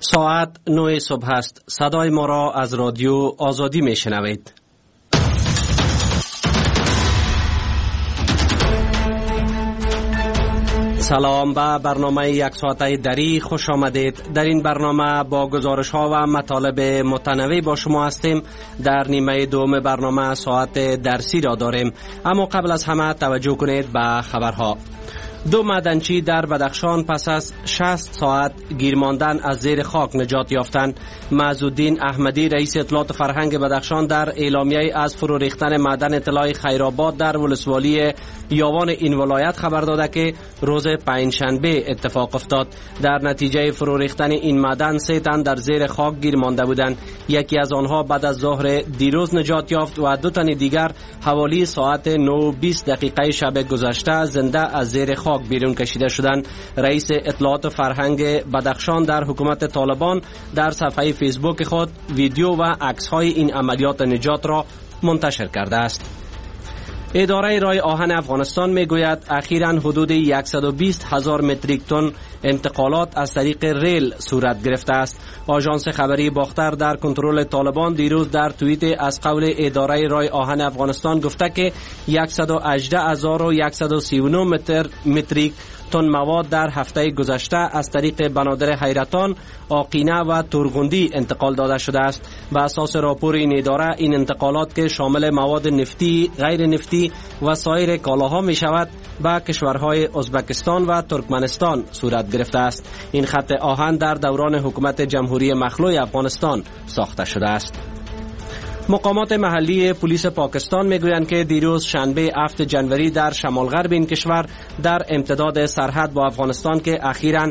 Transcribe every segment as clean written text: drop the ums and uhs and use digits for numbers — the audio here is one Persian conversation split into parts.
ساعت 9 صبح است. صدای ما را از رادیو آزادی می شنوید. سلام به برنامه یک ساعته دری خوش آمدید. در این برنامه با گزارش ها و مطالب متنوع با شما هستیم. در نیمه دوم برنامه ساعت درسی را داریم، اما قبل از همه توجه کنید به خبرها. 2 معدنچی در بدخشان پس از 60 ساعت گیر ماندن از زیر خاک نجات یافتند. معزالدین احمدی رئیس اطلاعات فرهنگ بدخشان در اعلامیه از فرو ریختن معدن طلای خیرآباد در ولسوالی یاوان این ولایت خبر داده که روز پنجشنبه اتفاق افتاد. در نتیجه فرو ریختن این معدن 3 تن در زیر خاک گیر مانده بودند. یکی از آنها بعد از ظهر دیروز نجات یافت و 2 تن دیگر حوالی ساعت 9:20 شب گذشته زنده از زیر خاک بیرون کشیده شدند. رئیس اطلاعات فرهنگ بدخشان در حکومت طالبان در صفحه فیسبوک خود ویدیو و عکس‌های این عملیات نجات را منتشر کرده است. اداره رای آهن افغانستان میگوید اخیراً حدود 120,000 متریک تن انتقالات از طریق ریل صورت گرفته است. آژانس خبری باختر در کنترل طالبان دیروز در توییت از قول اداره رای آهن افغانستان گفته که 118,139 متریک تن مواد در هفته گذشته از طریق بنادر حیرتان، آقینه و تورغندی انتقال داده شده است. به اساس راپور این اداره این انتقالات که شامل مواد نفتی، غیر نفتی و سایر کالاها می شود به کشورهای ازبکستان و ترکمنستان صورت گرفته است. این خط آهن در دوران حکومت جمهوری مخلوع افغانستان ساخته شده است. مقامات محلی پلیس پاکستان میگویند که دیروز شنبه 7 جنوری در شمال غرب این کشور در امتداد سرحد با افغانستان که اخیراً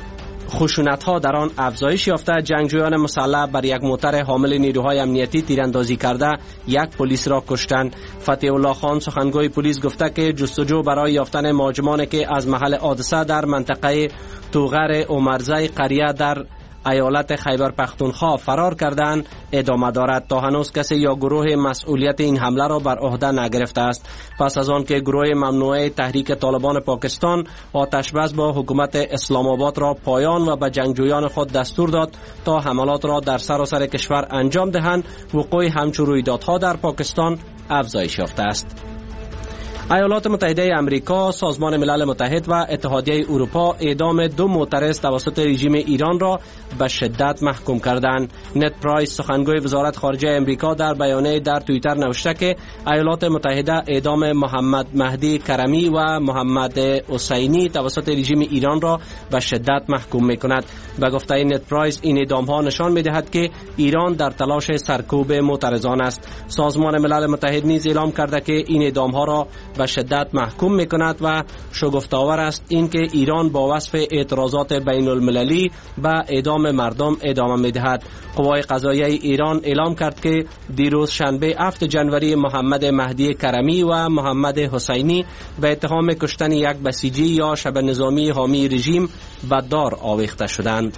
خشونت‌ها در آن افزایش یافته، جنگجویان مسلح بر یک موتر حامل نیروهای امنیتی تیراندازی کرده یک پلیس را کشتند. فتح الله خان سخنگوی پلیس گفته که جستجو برای یافتن مهاجمانی که از محل حادثه در منطقه توغر عمرزی قریه در ایالت خیبر پختونخوا فرار کردند ادامه دارد. تا هنوز کسی یا گروه مسئولیت این حمله را بر عهده نگرفته است. پس از آن که گروه ممنوعه تحریک طالبان پاکستان آتشبس با حکومت اسلام آباد را پایان و به جنگجویان خود دستور داد تا حملات را در سراسر کشور انجام دهند، وقوع همچون رویدادها در پاکستان افزایش یافته است. ایالات متحده آمریکا، سازمان ملل متحد و اتحادیه اروپا اعدام 2 معترض توسط رژیم ایران را به شدت محکوم کردند. نت پرایس سخنگوی وزارت خارجه آمریکا در بیانیه در توییتر نوشته که ایالات متحده اعدام محمد مهدی کرمی و محمد حسینی توسط رژیم ایران را به شدت محکوم می‌کند. به گفته نت پرایس این اعدام‌ها نشان می‌دهد که ایران در تلاش سرکوب معترضان است. سازمان ملل متحد نیز اعلام کرده که این اعدام‌ها را به شدت محکوم می‌کند و شگفت‌آور است اینکه ایران با وصف اعتراضات بین المللی به اعدام مردم ادامه می‌دهد. قوای قضاییه ایران اعلام کرد که دیروز شنبه 7 جنوری محمد مهدی کرمی و محمد حسینی به اتهام کشتن یک بسیجی یا شبه نظامی حامی رژیم به دار آویخته شدند.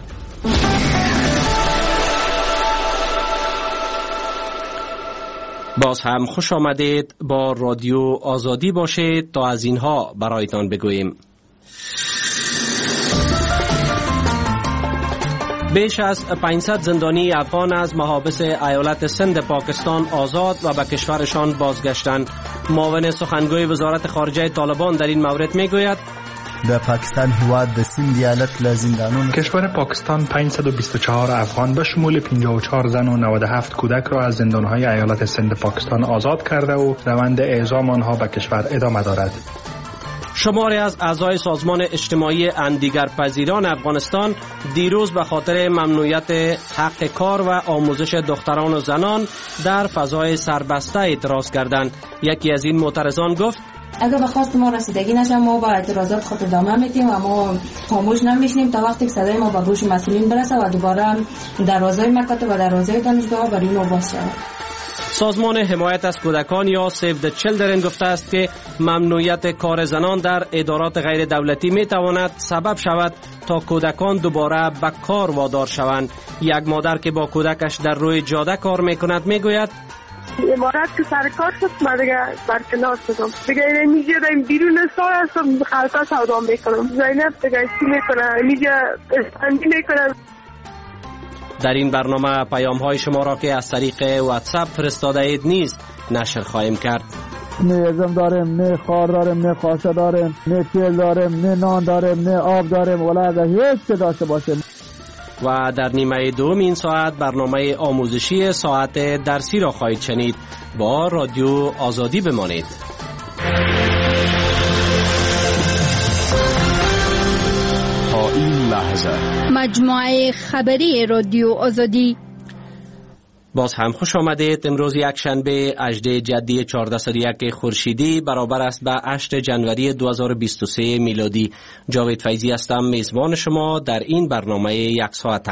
باز هم خوش آمدید. با رادیو آزادی باشید تا از اینها برایتان بگوییم. بیش از 500 زندانی افغان از محابس ایالت سند پاکستان آزاد و به کشورشان بازگشتند. معاون سخنگوی وزارت خارجه طالبان در این مورد میگوید در پاکستان هواد د سند ایالت له زندانونو کشور پاکستان 524 افغان به شمول 54 زن و 97 کودک را از زندانهای ایالت سند پاکستان آزاد کرده و روند اعزام آنها به کشور ادامه دارد. شماری از اعضای سازمان اجتماعی اندیگرپذیران افغانستان دیروز به خاطر ممنوعیت حق کار و آموزش دختران و زنان در فضای سربسته اعتراض کردند. یکی از این معترضان گفت اگر به خواست ما رسیدگی نشه ما با اعتراضات خود ادامه میدیم و ما خاموش نمیشیم تا وقتی که صدای ما به گوش مسئولین برسه و دوباره دروازهای مکاتب و دروازهای دانشگاه برای ما باز شود. سازمان حمایت از کودکان یا سیو د چیلدرن گفته است که ممنوعیت کار زنان در ادارات غیر دولتی می تواند سبب شود تا کودکان دوباره به کار وادار شوند. یک مادر که با کودکش در روی جاده کار می کند می گوید امارت که سر کار شد من دیگه برکنار شدم دیگه اینجا داریم بیرون سال هستم خلقا سودا میکنم زینب دیگه چی میکنه اینجا اسپندی میکنه. در این برنامه پیام های شما را که از طریق واتساپ فرستاده اید نیز نشر خواهیم کرد. نه ازم داریم، نه خار داریم، نه خاصه داریم، نه تیل داریم، نه نان داریم، نه آب داریم، ولی اگر هیچ چه داشته باشیم. و در نیمه دوم این ساعت برنامه آموزشی ساعت درسی را خواهید شنید. با رادیو آزادی بمانید. تا این لحظه مجموعه خبری رادیو آزادی. باز هم خوش آمدید. امروز یک شنبه 18 جدی 1401 خورشیدی برابر است به 8 جنوری 2023 میلادی. جاوید فیضی هستم میزبان شما در این برنامه یک ساعته.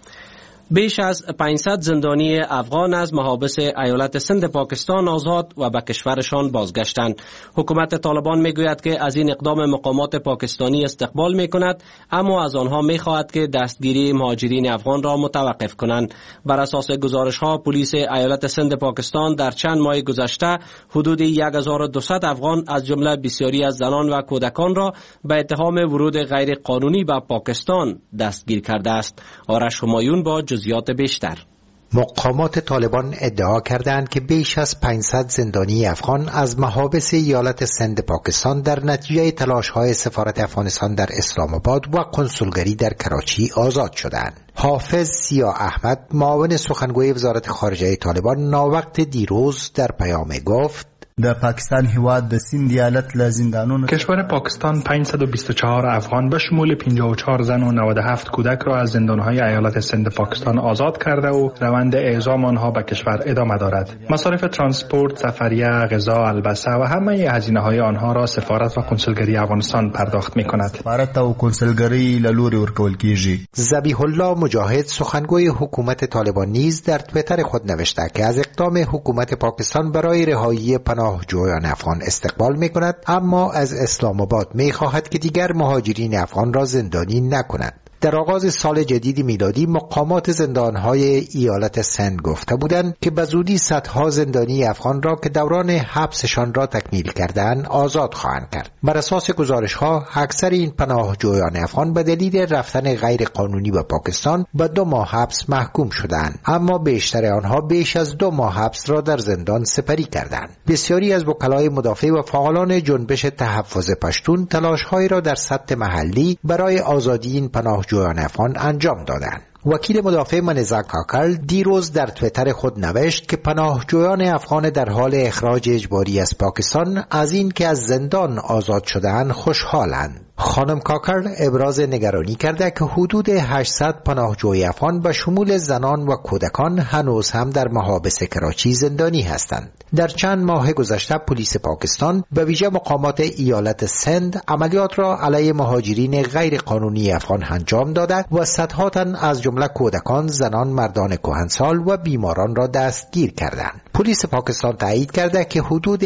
بیش از 500 زندانی افغان از محابس ایالت سند پاکستان آزاد و به کشورشان بازگشتند. حکومت طالبان میگوید که از این اقدام مقامات پاکستانی استقبال میکند، اما از آنها میخواهد که دستگیری مهاجرین افغان را متوقف کنند. بر اساس گزارش ها پلیس ایالت سند پاکستان در چند ماه گذشته حدود 1200 افغان از جمله بسیاری از زنان و کودکان را به اتهام ورود غیر قانونی به پاکستان دستگیر کرده است. آرش همایون با جزئیات بیشتر. مقامات طالبان ادعا کردند که بیش از 500 زندانی افغان از محابس ایالت سند پاکستان در نتیجه تلاش‌های سفارت افغانستان در اسلام آباد و کنسولگری در کراچی آزاد شدند. حافظ سیاه احمد، معاون سخنگوی وزارت خارجه طالبان، ناوقت دیروز در پیام گفت: در پاکستان هیواد د سند ایالت له زندانونو کشور پاکستان 524 افغان به شمول 54 زن و 97 کودک را از زندانهای ایالت سند پاکستان آزاد کرده و روند اعزام آنها به کشور ادامه دارد. مصارف ترانسپورت، سفریه، غذا، البسه و همه هزینه‌های آنها را سفارت و کنسولگری افغانستان پرداخت می‌کند. سفارت او کنسولگری له لوري ورکول کیږي. ذبیح الله مجاهد، سخنگوی حکومت طالبان، نیز در توییتر خود نوشته که از اقدام حکومت پاکستان برای رهایی پناهجویان افغان استقبال می‌کند، اما از اسلام آباد می‌خواهد که دیگر مهاجرین افغان را زندانی نکند. در آغاز سال جدید میلادی مقامات زندانهای ایالت سند گفته بودند که به زودی صدها زندانی افغان را که دوران حبسشان را تکمیل کردند آزاد خواهند کرد. بر اساس گزارش‌ها اکثر این پناهجویان افغان به دلیل رفتن غیر قانونی به پاکستان به 2 ماه حبس محکوم شدند، اما بیشتر آنها بیش از 2 ماه حبس را در زندان سپری کردند. بسیاری از وکلای مدافع و فعالان جنبش تحفظ پشتون تلاش‌هایی را در سطح محلی برای آزادی این پناهجویان افغان انجام دادند. وکیل مدافع منزا کاکل دیروز در توییتر خود نوشت که پناهجویان افغان در حال اخراج اجباری از پاکستان از این که از زندان آزاد شده‌اند خوشحالند. خانم کاکر ابراز نگرانی کرده که حدود 800 پناهجوی افغان به شمول زنان و کودکان هنوز هم در محابس کراچی زندانی هستند. در چند ماه گذشته پلیس پاکستان به ویژه مقامات ایالت سند عملیات را علیه مهاجرین غیر قانونی افغان انجام داده و صدها تن از جمله کودکان، زنان، مردان کهنسال و بیماران را دستگیر کردند. پلیس پاکستان تایید کرده که حدود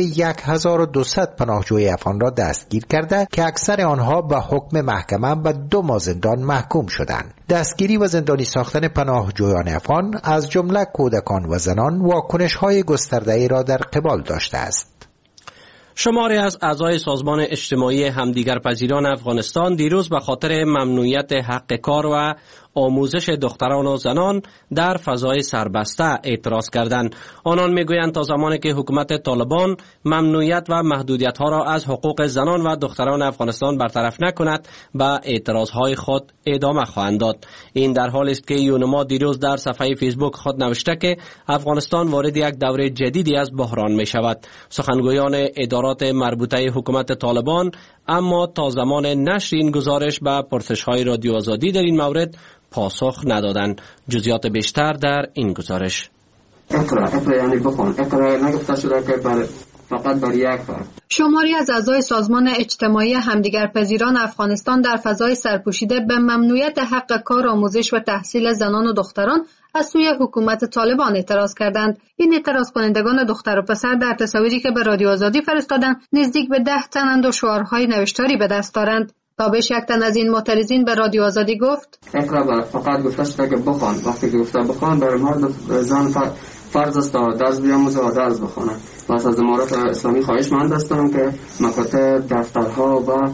1200 پناهجوی افغان را دستگیر کرده که اکثر آنها با حکم محکمه به 2 ماه زندان محکوم شدند. دستگیری و زندانی ساختن پناهجویان افغان از جمله کودکان و زنان واکنش‌های گسترده‌ای را در قبال داشته است. شماری از اعضای سازمان اجتماعی همدیگرپذیران افغانستان دیروز به خاطر ممنوعیت حق کار و آموزش دختران و زنان در فضای سربسته اعتراض کردند. آنان میگویند تا زمانی که حکومت طالبان ممنوعیت و محدودیت ها را از حقوق زنان و دختران افغانستان برطرف نکند به اعتراض های خود ادامه خواهند داد. این در حالی است که یونما دیروز در صفحه فیسبوک خود نوشته که افغانستان وارد یک دوره جدیدی از بحران می شود. سخنگویان ادارات مربوطه حکومت طالبان اما تا زمان نشر این گزارش به پرسش‌های رادیو آزادی در این مورد پاسخ ندادند. جزئیات بیشتر در این گزارش. اقرا یعنی بخون. اقرا نگفته شده که فقط برای یک فرد. شماری از اعضای سازمان اجتماعی همدیگرپذیران افغانستان در فضای سرپوشیده به ممنوعیت حق کار، آموزش و تحصیل زنان و دختران از سوی حکومت طالبان اعتراض کردند. این اعتراض کنندگان دختر و پسر در تصاویری که به رادیو آزادی فرستادند نزدیک به 10 تنند و شعارهای نوشتاری به دست دارند. تابش یک تن از این معترضین به رادیو آزادی گفت: اقرا فقط گفته شده که بخوان. وقتی که گفته بخوان برای مرد زن فرض است تا درس بیاموزه و درس بخونه. پس از امارات اسلامی خواهش مند هستم که مکاتب، دفترها و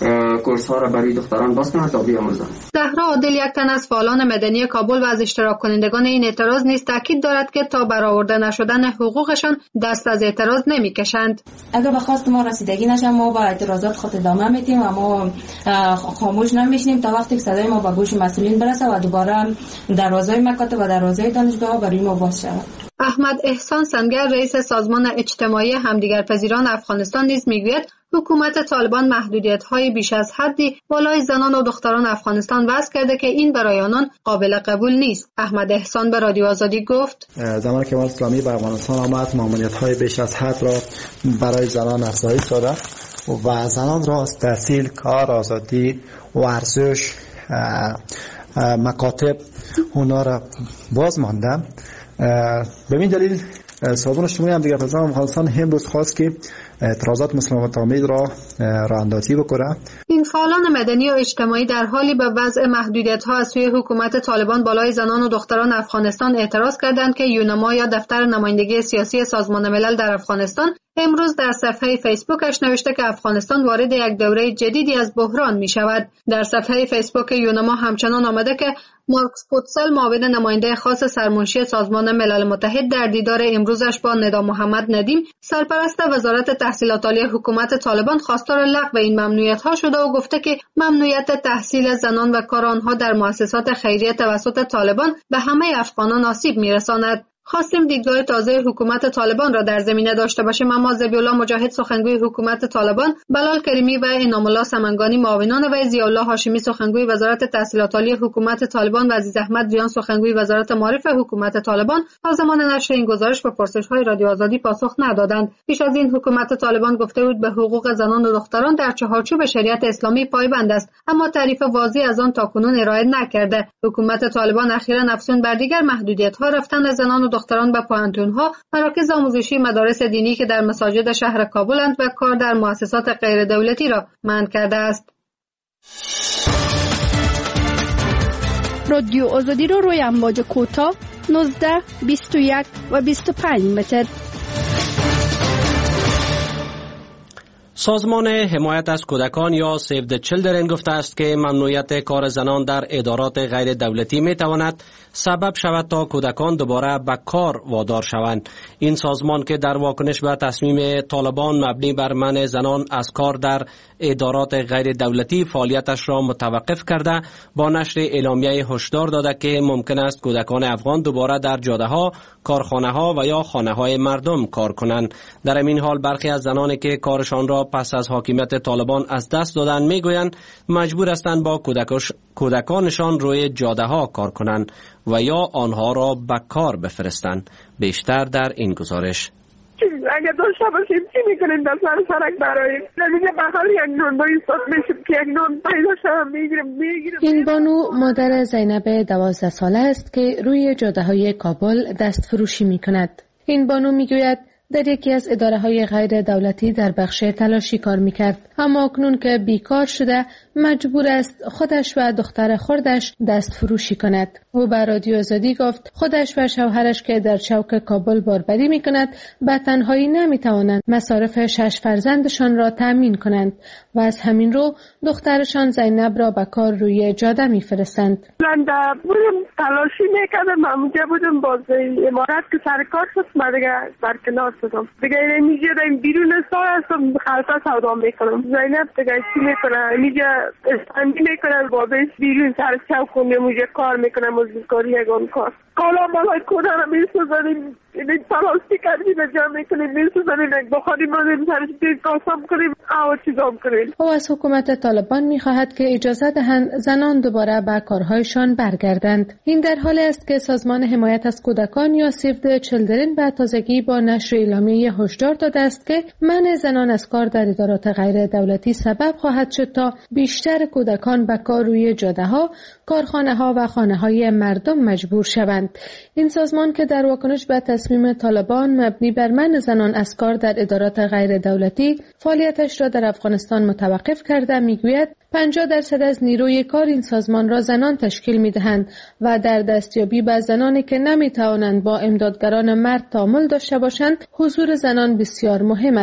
کورس ها را برای دختران باز کنند تا بیاموزند. زهرا عادل، یک تن از فعالان مدنی کابل و از اشتراک کنندگان این اعتراض نیز تاکید دارد که تا برآورده نشدن حقوقشان دست از اعتراض نمیکشند. اگر به خواست ما رسیدگی نشه ما با اعتراضات خود ادامه میدیم و ما خاموش نمیشیم تا وقتی که صدای ما به گوش مسئولین برسه و دوباره دروازه‌های مکاتب و دروازه‌های دانشگاه برای ما باز شود. احمد احسان سنگر، رئیس سازمان اجتماعی همدیگرپذیران افغانستان نیز میگوید حکومت طالبان محدودیت‌های بیش از حدی بالای زنان و دختران افغانستان وضع کرده که این برای آنان قابل قبول نیست. احمد احسان به رادیو آزادی گفت: زمان که اسلامی به افغانستان آمد ممانعت‌های بیش از حد را برای زنان افزایش داده و زنان را از تحصیل، کار، آزادی، ورزش، مکاتب اونا را باز مانده. به این دلیل سازمان اجتماعی همدیگرپذیران افغانستان امروز خواست که اعتراضات مسالمت‌آمیز را راه‌اندازی بکنه. این فعالان مدنی و اجتماعی در حالی به وضع محدودیت‌ها از سوی حکومت طالبان بالای زنان و دختران افغانستان اعتراض کردند که یونما یا دفتر نمایندگی سیاسی سازمان ملل در افغانستان امروز در صفحه فیسبوکش نوشته که افغانستان وارد یک دوره جدیدی از بحران می شود. در صفحه فیسبوک یونما همچنان آمده که مارکس پوتسل، معاون نماینده خاص سرمنشی سازمان ملل متحد، در دیدار امروزش با ندا محمد ندیم، سرپرست وزارت تحصیلات عالی حکومت طالبان، خواستار لغو این ممنوعیت‌ها شده و گفته که ممنوعیت تحصیل زنان و کار آنها در مؤسسات خیریه توسط طالبان به همه افغانان آسیب می‌رساند. خواستیم دیدگاه تازه حکومت طالبان را در زمینه داشته باشیم، اما ذبیح‌الله مجاهد، سخنگوی حکومت طالبان، بلال کریمی و انعام‌الله سمنگانی، معاونان وی، ضیاءالله هاشمی، سخنگوی وزارت تحصیلات عالی حکومت طالبان و عزیز احمد ریان، سخنگوی وزارت معارف حکومت طالبان، تا زمان نشر این گزارش به پرسش‌های رادیو آزادی پاسخ ندادند. پیش از این حکومت طالبان گفته بود به حقوق زنان و دختران در چارچوب شریعت اسلامی پایبند است، اما تعریف واضحی از آن تاکنون ارائه نکرده. حکومت طالبان اخیراً افزون بر دیگر محدودیت‌ها، رفتن زنان و دختران به پوهنتون‌ها، مراکز آموزشی، مدارس دینی که در مساجد شهر کابلند و کار در مؤسسات غیر دولتی را منع کرده است. رادیو آزادی رو روی امواج کوتاه 19، 21 و 25 متر. سازمان حمایت از کودکان یا سیو د چیلدرن گفته است که ممنوعیت کار زنان در ادارات غیر دولتی می تواند سبب شود تا کودکان دوباره به کار وادار شوند. این سازمان که در واکنش به تصمیم طالبان مبنی بر منع زنان از کار در ادارات غیر دولتی فعالیتش را متوقف کرده، با نشر اعلامیه هشدار داده که ممکن است کودکان افغان دوباره در جاده‌ها، کارخانه‌ها و یا خانه‌های مردم کار کنند. در این حال برخی از زنانی که کارشان را پس از حاکمیت طالبان از دست دادن میگویند مجبور هستند با کودکانشان روی جاده‌ها کار کنند و یا آنها را به کار بفرستند. بیشتر در این گزارش. اگه داشته باشیم چی میکنیم در سرک برای نمیگه به حال یک نون با ایستاد میشیم که یک نون پیدا شما میگیریم. این بانو مادر زینب 12 ساله است که روی جاده‌های کابل دست فروشی میکند. این بانو میگوید در یکی از اداره‌های غیر دولتی در بخش تلاشی کار میکرد، اما اکنون که بیکار شده مجبور است خودش و دختر خردش دست فروشی کند. او به رادیو آزادی گفت خودش و شوهرش که در چوک کابل باربری میکند به تنهایی نمیتوانند مصارف 6 فرزندشان را تأمین کنند و از همین رو دخترشان زینب را به کار روی جاده میفرستند. لنده بودم تلاشی میکردم، اونجا بودم باز امارت که سر کار شد ما دیگه برکنار شدم. دیگه اینجا داریم بیرون سال هستم خلطه سودا میکنم. زینب دیگه چی میکنه اینجا استندی میکنه بابش بیرون سر چوک کنیم اونجا کار میکنه مزدورکاری یگان کار. کالا مالای کودن رو میسوزنیم، این تلاشی کردیم جا میکنیم میسوزنیم، بخاریم رو سرش دید قاسم کنیم او چیزام کنیم. او از حکومت طالبان میخواهد که اجازه دهند زنان دوباره به کارهایشان برگردند. این در حالی است که سازمان حمایت از کودکان یا سیو د چیلدرن به تازگی با نشر اعلامیه هشدار داده است که منع زنان از کار در ادارات غیر دولتی سبب خواهد شد تا بیشتر کودکان به کار روی جاده‌ها، کارخانه‌ها و خانه‌های مردم مجبور شوند. این سازمان که در واکنش به تصمیم طالبان مبنی بر منع زنان از کار در ادارات غیر دولتی فعالیتش را در افغانستان متوقف کرده میگوید 50% از نیروی کار این سازمان را زنان تشکیل میدهند و در دستیابی به زنانی که نمیتوانند با امدادگران مرد تعامل داشته باشند حضور زنان بسیار مهم است.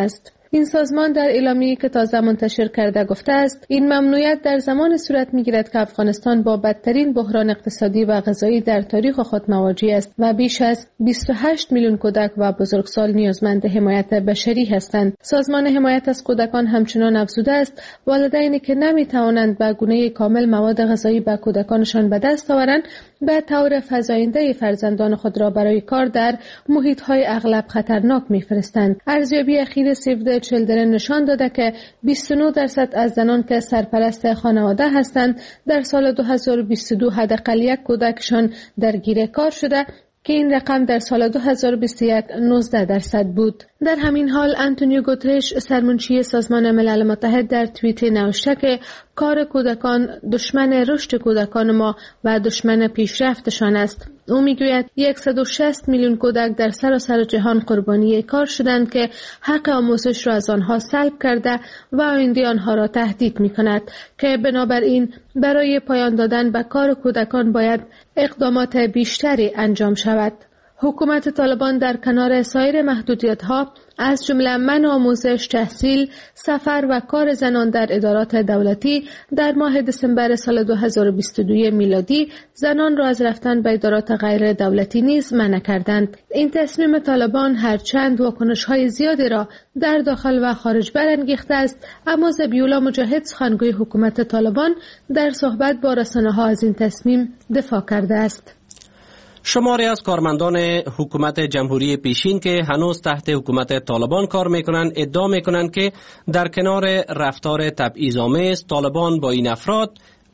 این سازمان در اعلامیه‌ای که تازه منتشر کرده گفته است این ممنوعیت در زمان صورت می‌گیرد که افغانستان با بدترین بحران اقتصادی و غذایی در تاریخ خود مواجه است و بیش از 28 میلیون کودک و بزرگسال نیازمند حمایت بشری هستند. سازمان حمایت از کودکان همچنان افزوده است والدینی که نمی‌توانند به گونه کامل مواد غذایی به کودکانشان به دست آورند به طور فزاینده فرزندان خود را برای کار در محیط‌های اغلب خطرناک می‌فرستند. ارزیابی اخیر سیو د چیلدرن نشان داده که 29% از زنان که سرپرست خانواده هستند در سال 2022 حداقل یک کودکشان درگیر کار شده که این رقم در سال 2021 19% بود. در همین حال آنتونیو گوترش سرمنشی سازمان ملل متحد در توییتی نوشته که کار کودکان دشمن رشد کودکان ما و دشمن پیشرفتشان است. او میگوید 160 میلیون کودک در سراسر جهان قربانی کار شدند که حق آموزش را از آنها سلب کرده و آینده آنها را تهدید می‌کند که بنابراین برای پایان دادن به کار کودکان باید اقدامات بیشتری انجام شود. حکومت طالبان در کنار سایر محدودیت‌ها از جمله منع آموزش، تحصیل، سفر و کار زنان در ادارات دولتی در ماه دسامبر سال 2022 میلادی زنان را از رفتن به ادارات غیر دولتی نیز منع کردند. این تصمیم طالبان هرچند واکنش‌های زیادی را در داخل و خارج برانگیخته است، اما ذبیح‌الله مجاهد سخنگوی حکومت طالبان در صحبت با رسانه‌ها از این تصمیم دفاع کرده است. شماری از کارمندان حکومت جمهوری پیشین که هنوز تحت حکومت طالبان کار میکنند ادعا میکنند که در کنار رفتار تبعیض‌آمیز طالبان با این افراد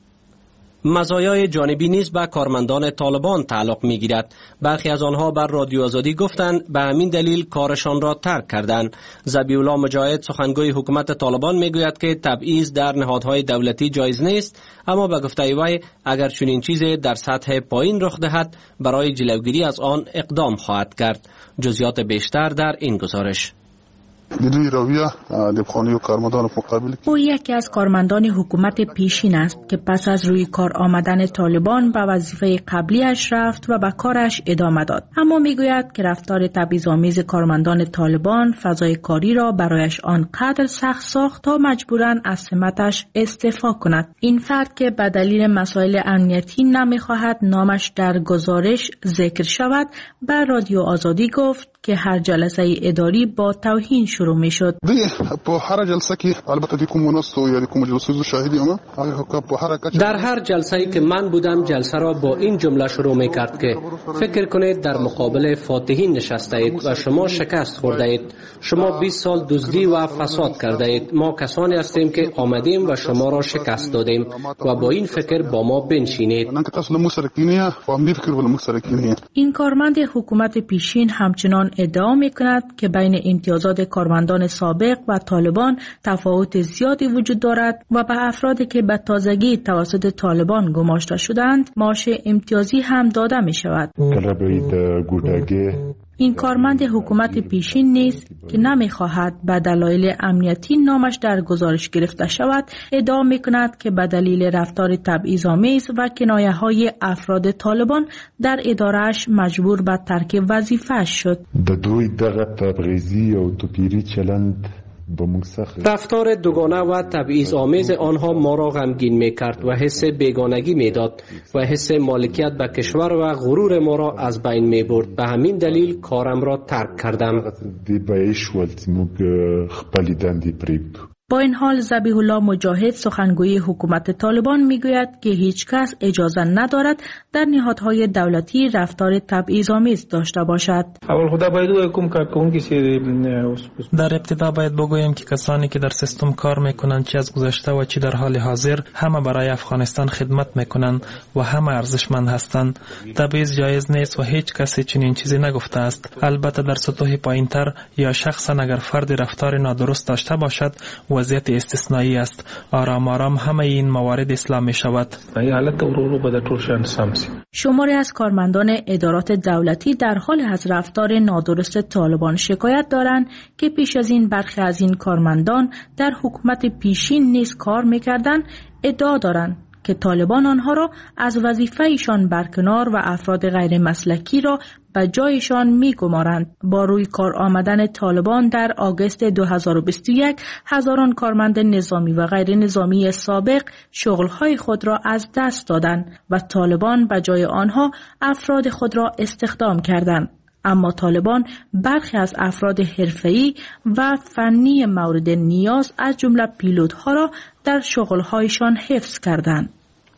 مزایای جانبی نیز به کارمندان طالبان تعلق میگیرد. برخی از آنها بر رادیو آزادی گفتند به همین دلیل کارشان را ترک کردند. ذبیح‌الله مجاهد سخنگوی حکومت طالبان میگوید که تبعیض در نهادهای دولتی جایز نیست، اما به گفته وی اگر چنین چیزی در سطح پایین رخ دهد برای جلوگیری از آن اقدام خواهد کرد. جزئیات بیشتر در این گزارش. او یکی از کارمندان حکومت پیشین است که پس از روی کار آمدن طالبان به وظیفه قبلیش رفت و به کارش ادامه داد، اما میگوید که رفتار تبعیض‌آمیز کارمندان طالبان فضای کاری را برایش آنقدر سخت ساخت تا مجبوراً از سمتش استعفا کند. این فرد که به دلیل مسائل امنیتی نمیخواهد نامش در گزارش ذکر شود به رادیو آزادی گفت که هر جلسه اداری با توهین شروع می شد. در هر جلسه‌ای که من بودم جلسه را با این جمله شروع می کرد که فکر کنید در مقابل فاتحین نشسته اید و شما شکست خورده اید. شما 20 سال دزدی و فساد کرده اید. ما کسانی هستیم که آمدیم و شما را شکست دادیم و با این فکر با ما بنشینید. این کارمند حکومت پیشین همچنان ادعا می‌کند که بین امتیازات کارمندان سابق و طالبان تفاوت زیادی وجود دارد و به افرادی که به تازگی توسط طالبان گماشته شدند معاش امتیازی هم داده می‌شود. این کارمند حکومت پیشین نیز که نمی‌خواهد به دلایل امنیتی نامش در گزارش گرفته شود ادعا می‌کند که به دلیل رفتار تبعیض‌آمیز و کنایه‌های افراد طالبان در اداره‌اش مجبور به ترک وظیفه‌اش شد. رفتار دوگانه و تبعیض‌آمیز آنها ما را غمگین می‌کرد و حس بیگانگی می‌داد و حس مالکیت به کشور و غرور ما را از بین می‌برد. به همین دلیل کارم را ترک کردم. با این حال ذبیح‌الله مجاهد سخنگوی حکومت طالبان میگوید که هیچ کس اجازه ندارد در نهادهای دولتی رفتار تبعیض‌آمیز داشته باشد. در ابتدا باید بگویم که کسانی که در سیستم کار میکنند چه از گذشته و چه در حال حاضر همه برای افغانستان خدمت میکنند و همه ارزشمند هستند. تبعیض جایز نیست و هیچ کسی چنین چیزی نگفته است. البته در سطوح پایینتر یا شخصا اگر فرد رفتار نادرست داشته باشد وضعیت استثنایی است. آرام آرام همه این موارد اصلاح می شود. شماری از کارمندان ادارات دولتی در حال از رفتار نادرست طالبان شکایت دارند که پیش از این برخی از این کارمندان در حکومت پیشین نیز کار می‌کردند. ادعا دارند که طالبان آنها را از وظیفه‌شان برکنار و افراد غیر مسلکی را و جایشان می‌گمارند. با روی کار آمدن طالبان در آگوست 2021 هزاران کارمند نظامی و غیر نظامی سابق شغل‌های خود را از دست دادند و طالبان به جای آنها افراد خود را استخدام کردند. اما طالبان برخی از افراد حرفه‌ای و فنی مورد نیاز از جمله پیلوت‌ها را در شغل‌هایشان حفظ کردند.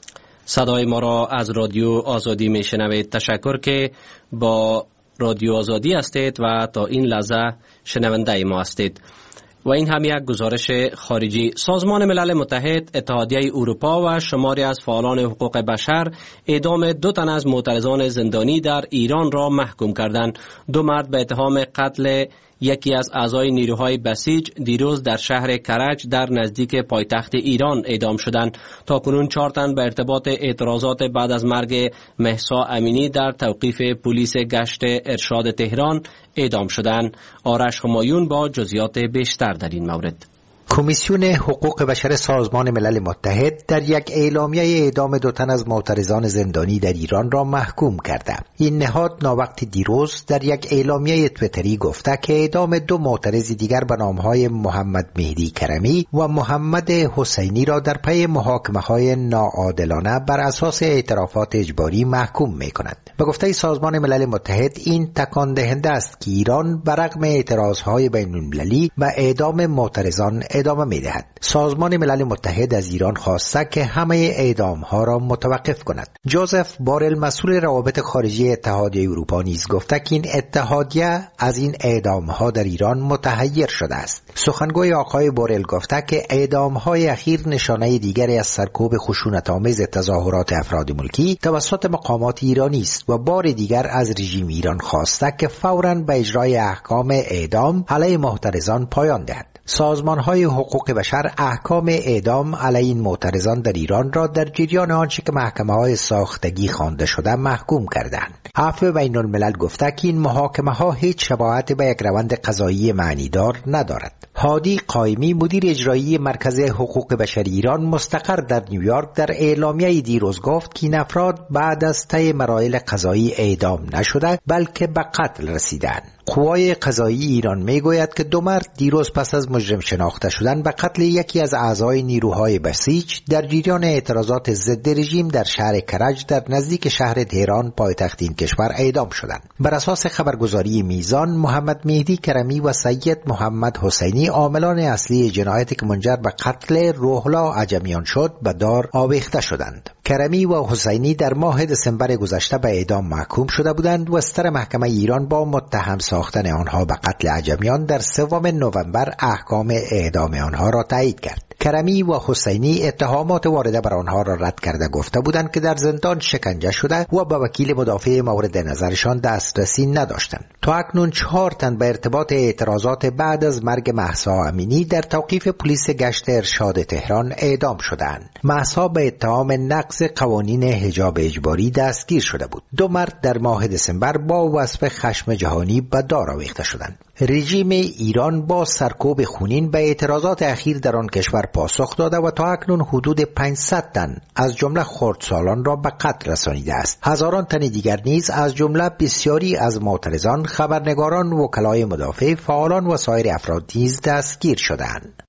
صدای ما را از رادیو آزادی میشنوید. تشکر که با رادیو آزادی هستید و تا این لحظه شنونده ما هستید. و این هم یک گزارش خارجی. سازمان ملل متحد، اتحادیه اروپا و شماری از فعالان حقوق بشر اعدام 2 تن از معترضان زندانی در ایران را محکوم کردند. 2 مرد به اتهام قتل یکی از اعضای نیروهای بسیج دیروز در شهر کرج در نزدیک پایتخت ایران اعدام شدند. تاکنون 4 تن به ارتباط اعتراضات بعد از مرگ مهسا امینی در توقیف پلیس گشت ارشاد تهران اعدام شدند. آرش همایون با جزئیات بیشتر در این مورد. کمیسیون حقوق بشر سازمان ملل متحد در یک اعلامیه اعدام 2 تن از معترضان زندانی در ایران را محکوم کرده. این نهاد ناوقت دیروز در یک اعلامیه تویتری گفته که اعدام 2 معترض دیگر به نامهای محمد مهدی کرمی و محمد حسینی را در پی محاکمه‌های ناعادلانه بر اساس اعترافات اجباری محکوم می‌کند. به گفته سازمان ملل متحد این تکان دهنده است که ایران برغم اعتراضهای بین‌المللی و اعدام معترضان ادامه می‌دهد. سازمان ملل متحد از ایران خواسته که همه اعدام‌ها را متوقف کند. جوزف بارل مسئول روابط خارجی اتحادیه اروپا نیز گفته که این اتحادیه از این اعدام‌ها در ایران متحیر شده است. سخنگوی آقای بارل گفته که اعدام‌های اخیر نشانه دیگری از سرکوب خشونت‌آمیز تظاهرات افراد ملکی توسط مقامات ایرانی است و بار دیگر از رژیم ایران خواسته که فوراً به اجرای احکام اعدام علیه معترضان پایان دهد. سازمان‌های حقوق بشر احکام اعدام علیه این معترضان در ایران را در جریان آنچه که محکمه‌های ساختگی خوانده شده محکوم کردند. عفو بین الملل گفته که این محاکمه‌ها هیچ شباهت به یک روند قضایی معنیدار ندارد. هادی قائمی مدیر اجرایی مرکز حقوق بشر ایران مستقر در نیویورک در اعلامیه دیروز گفت که این افراد بعد از طی مراحل قضایی اعدام نشده بلکه به قتل رسیدند. قوای قضایی ایران میگوید که 2 مرد دیروز پس از مجرم شناخته شدن به قتل یکی از اعضای نیروهای بسیج در جریان اعتراضات ضد رژیم در شهر کرج در نزدیک شهر تهران پایتخت این کشور اعدام شدند. بر اساس خبرگزاری میزان، محمد مهدی کرمی و سید محمد حسینی عاملان اصلی جنایتی که منجر به قتل روحلا عجمیان شد به دار آویخته شدند. کرمی و حسینی در ماه دسامبر گذشته به اعدام محکوم شده بودند و استر محکمه ایران با متهم ساختن آنها به قتل عجمیان در 3 نوامبر احکام اعدام آنها را تایید کرد. کرمی و حسینی اتهامات وارده بر آنها را رد کرده گفته بودند که در زندان شکنجه شده و به وکیل مدافع مورد نظرشان دسترسی نداشتند. تا اکنون 4 تن به ارتباط اعتراضات بعد از مرگ مهسا امینی در توقیف پلیس گشت ارشاد تهران اعدام شدند. مهسا به اتهام نقض قوانین حجاب اجباری دستگیر شده بود. 2 مرد در ماه دسامبر با وصف خشم جهانی به دار آویخته شدند. رژیم ایران با سرکوب خونین به اعتراضات اخیر در آن کشور پاسخ داده و تا اکنون حدود 500 تن از جمله خردسالان را به قتل رسانیده است. هزاران تن دیگر نیز از جمله بسیاری از معترضان، خبرنگاران، وکلای مدافع، فعالان و سایر افراد نیز دستگیر شدند.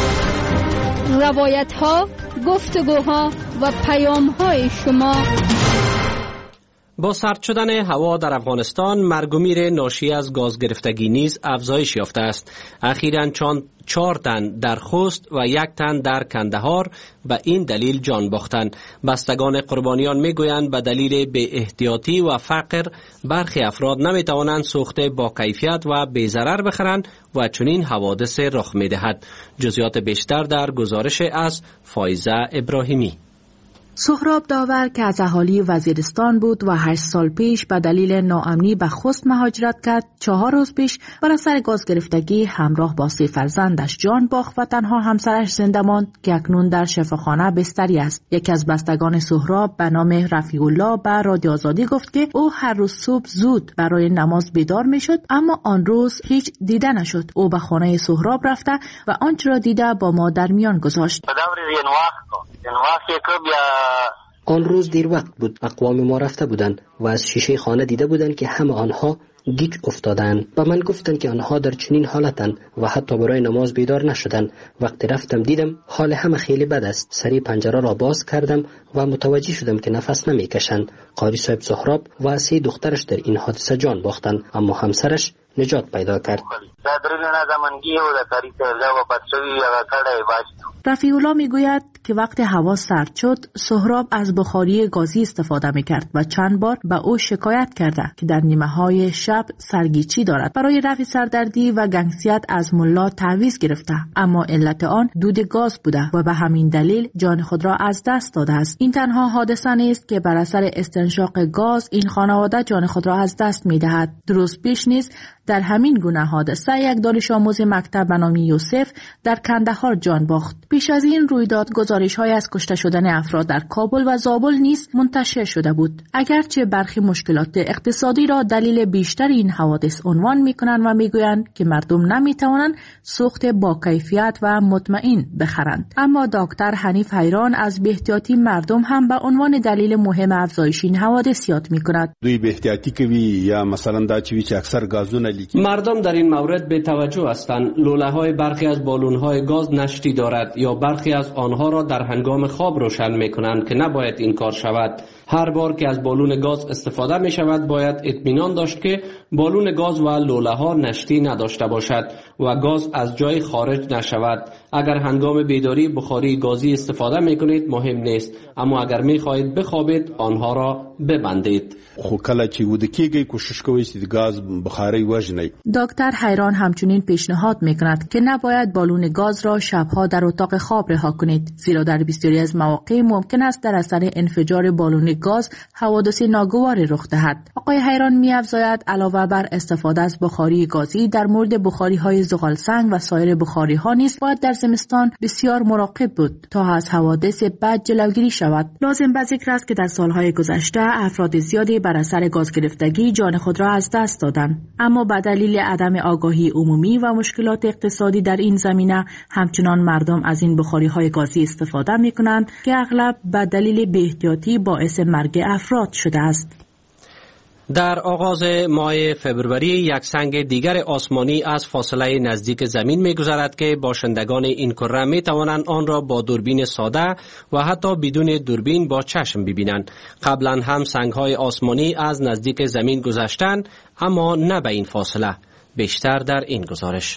روایت‌ها، گفتگوها و پیام‌های شما. با سرد شدن هوا در افغانستان، مرگ و میر ناشی از گاز گرفتگی نیز افزایش یافته است. اخیراً 4 تن در خوست و 1 تن در کندهار به این دلیل جان باختند. بستگان قربانیان میگویند به دلیل بی احتیاطی و فقر برخی افراد نمیتوانند سوخت با کیفیت و بی ضرر بخرند و چنین حوادث رخ میدهد. جزئیات بیشتر در گزارش از فایزه ابراهیمی. سهراب داور که از اهالی وزیرستان بود و 8 سال پیش به دلیل ناامنی به خوست مهاجرت کرد، 4 روز پیش بر اثر گاز گرفتگی همراه با 3 فرزندش جان باخت و تنها همسرش زنده ماند که اکنون در شفاخانه بستری است. یکی از بستگان سهراب به نام رفیع الله به رادیو آزادی گفت که او هر روز صبح زود برای نماز بیدار میشد، اما آن روز هیچ دیده نشد. او به خانه سهراب رفته و آنچه را دیده با ما در میان گذاشت. آن روز دیر وقت بود. اقوام ما رفته بودند و از شیشه خانه دیده بودند که همه آنها گیج افتادند. به من گفتند که آنها در چنین حالتند و حتی برای نماز بیدار نشدند. وقتی رفتم دیدم حال همه خیلی بد است. سری پنجره را باز کردم و متوجه شدم که نفس نمیکشند. قاری صاحب سهراب و 3 دخترش در این حادثه جان باختند، اما همسرش نجات پیدا کرد. رفیع الله میگوید که وقتی هوا سرد شد سهراب از بخاری گازی استفاده میکرد و چند بار به او شکایت کرده که در نیمه های شب سرگیچی دارد. برای رفع سردردی و گنگسیت از ملا تعویض گرفته، اما علت آن دود گاز بوده و به همین دلیل جان خود را از دست داده است. این تنها حادثه نیست که بر اثر استنشاق گاز این خانواده جان خود را از دست میدهد. درست پیش نیست در همین گونه حادثه یک دانش آموز مکتب به نام یوسف در کندهار جان باخت. پیش از این رویداد گزارش‌های از کشته شدن افراد در کابل و زابل نیز منتشر شده بود. اگرچه برخی مشکلات اقتصادی را دلیل بیشتر این حوادث عنوان می‌کنند و می‌گویند که مردم نمی‌توانند سوخت با کیفیت و مطمئن بخرند، اما دکتر حنیف حیران از بی‌احتیاطی مردم هم به عنوان دلیل مهم افزایش این حوادث یاد می‌کند. دوی بی‌احتیاطی کوي یا مثلا دا چې اکثر گازونه مردم در این مورد به توجه هستند. لوله‌های برخی از بالون‌های گاز نشتی دارد یا برخی از آنها را در هنگام خواب روشن می‌کنند که نباید این کار شود. هر بار که از بالون گاز استفاده می شود باید اطمینان داشت که بالون گاز و لوله‌ها نشتی نداشته باشد و گاز از جای خارج نشود. اگر هنگام بیداری بخاری گازی استفاده می کنید مهم نیست، اما اگر می خواهید بخوابید آنها را ببندید. خو کله چې وده کېږي کوشش کوئ چې گاز بخاری وژنئ. دکتر حیران همچنین پیشنهاد می کند که نباید بالون گاز را شبها در اتاق خواب رها کنید، زیرا در بسیاری از مواقع ممکن است در اثر انفجار بالون گاز حوادث ناگواری رخ دهد. آقای حیران می‌افزاید علاوه بر استفاده از بخاری گازی در مورد بخاری‌های زغال سنگ و سایر بخاری‌ها نیز باید در زمستان بسیار مراقب بود تا از حوادث بد جلوگیری شود. لازم به ذکر است که در سالهای گذشته افراد زیادی بر اثر گاز گرفتگی جان خود را از دست دادند، اما به دلیل عدم آگاهی عمومی و مشکلات اقتصادی در این زمینه همچنان مردم از این بخاری‌های گازی استفاده می‌کنند که اغلب به دلیل بی‌احتیاطی باعث مرگ افراد شده است. در آغاز ماه فبروری یک سنگ دیگر آسمانی از فاصله نزدیک زمین می‌گذرد که باشندگان این کره می‌توانند آن را با دوربین ساده و حتی بدون دوربین با چشم ببینند. قبلا هم سنگ‌های آسمانی از نزدیک زمین گذشتند، اما نه به این فاصله. بیشتر در این گزارش.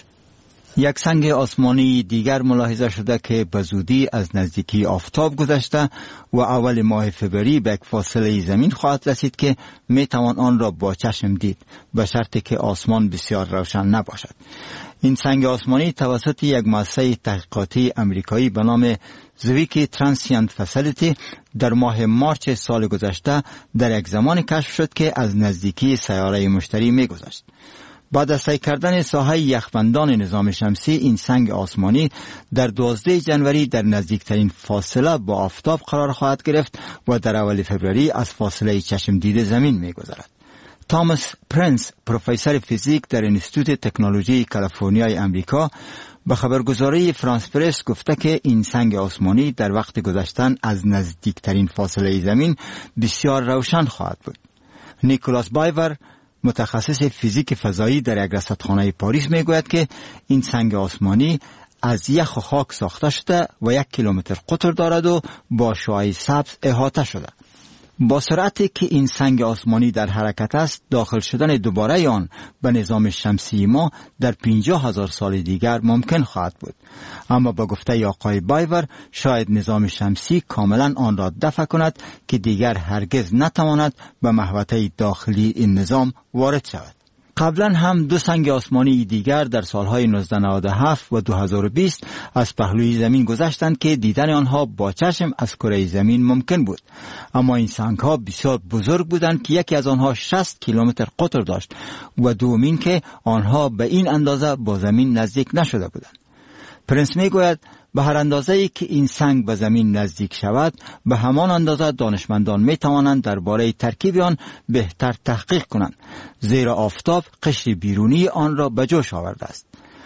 یک سنگ آسمانی دیگر ملاحظه شده که به زودی از نزدیکی آفتاب گذشته و اول ماه فوریه به یک فاصله زمین خواهد رسید که می توان آن را با چشم دید، به شرطی که آسمان بسیار روشن نباشد. این سنگ آسمانی توسط یک مؤسسه تحقیقاتی امریکایی به نام زویکی ترانسیانت فسیلیتی در ماه مارچ سال گذشته در یک زمان کشف شد که از نزدیکی سیاره مشتری می گذشت. بعد از طی کردن ساحه یخبندان نظام شمسی، این سنگ آسمانی در 12 جنوری در نزدیکترین فاصله با آفتاب قرار خواهد گرفت و در اول فوریه از فاصله چشم دید زمین می گذرد. تامس پرنس، پروفسور فیزیک در انستیتوت تکنولوژی کالیفرنیای امریکا، به خبرگزاری فرانس پرس گفته که این سنگ آسمانی در وقت گذشتن از نزدیکترین فاصله زمین بسیار روشن خواهد بود. نیکولاس بایور، متخصص فیزیک فضایی در یک رصدخانه پاریس میگوید که این سنگ آسمانی از یخ و خاک ساخته شده و 1 کیلومتر قطر دارد و با شعاع سبز احاطه شده. با سرعتی که این سنگ آسمانی در حرکت است، داخل شدن دوباره آن به نظام شمسی ما در 50,000 سال دیگر ممکن خواهد بود. اما با گفته آقای بایور شاید نظام شمسی کاملا آن را دفع کند که دیگر هرگز نتواند به محوطه داخلی این نظام وارد شود. قبلا هم 2 سنگ آسمانی دیگر در سالهای 1997 و 2020 از پهلوی زمین گذشتند که دیدن آنها با چشم از کره زمین ممکن بود، اما این سنگ ها بسیار بزرگ بودند که یکی از آنها 60 کیلومتر قطر داشت و دومین که آنها به این اندازه با زمین نزدیک نشده بودند. پرنس میگوید به هر اندازه‌ای که این سنگ به زمین نزدیک شود، به همان اندازه دانشمندان می توانند درباره ترکیب آن بهتر تحقیق کنند، زیرا آفتاب قشر بیرونی آن را به جوش آورده است.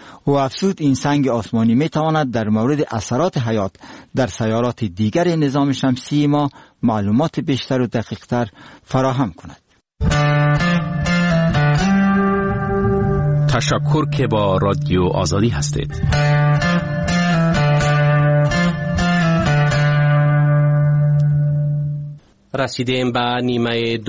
و افزود این سنگ آسمانی می تواند در مورد اثرات حیات در سیارات دیگر نظام شمسی ما معلومات بیشتر و دقیقتر فراهم کند. تشکر که با رادیو آزادی هستید. رسیدیم به نیمه